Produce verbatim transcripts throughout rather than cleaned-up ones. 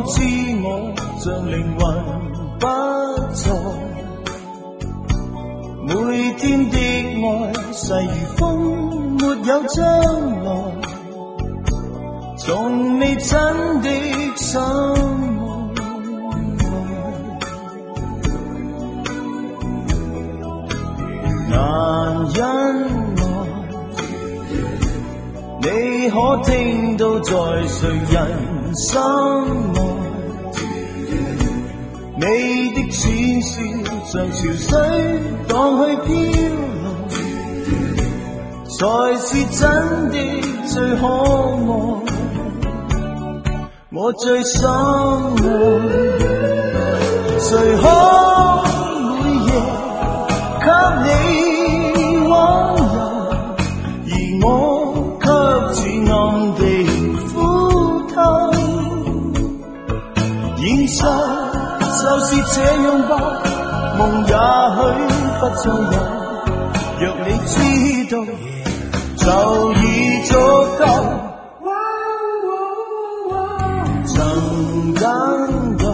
知我像靈魂不在，每天的愛細如風，沒有將來，從未真的相愛，難因你可聽到在誰人心內，你的淺笑像潮水蕩去飄來，才是真的最可愛，我最深愛。誰可每夜給你溫柔，而我似暗地苦透，現實就是這樣吧，夢也許不再有，若你知道就已足夠。曾等待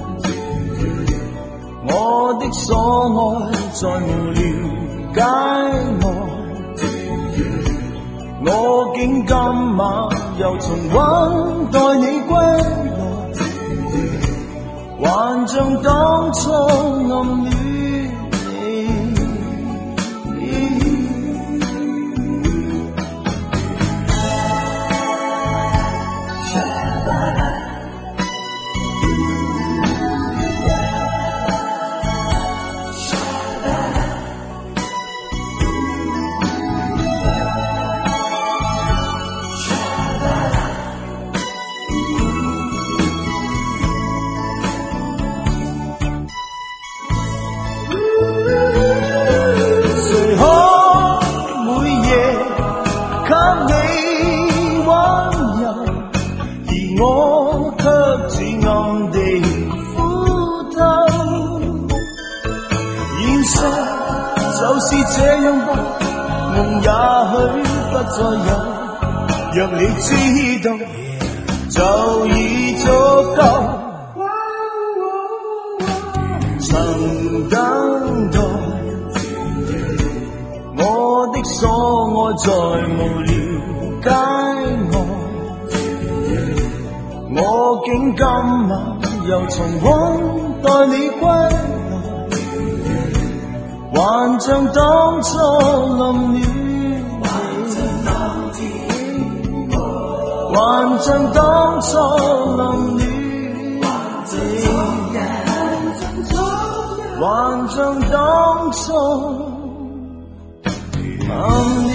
我的所愛，再無了解我，我竟今晚又重溫待你歸來，還像當初暗戀你。我卻似暗地苦透，現實就是這樣吧，夢也許不再有，若你知道就已足夠。曾等待我的所愛，再無了解我，我竟今晚又重溫待你歸來，還像當初暗戀你，還像當初暗戀你，還像當初暗戀。